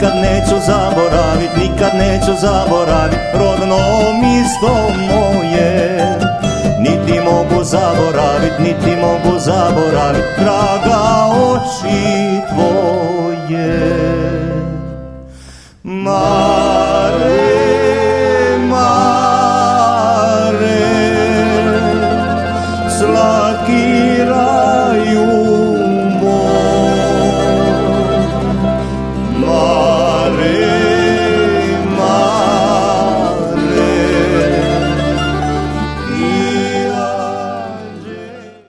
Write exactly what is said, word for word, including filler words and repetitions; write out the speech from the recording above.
nikad neću zaboravit, nikad neću zaboravit rodno misto moje. Niti mogu zaboravit, niti mogu zaboravit draga oči tvoje. Ma